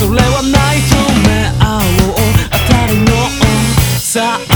それはナイトメアを当たるのさあ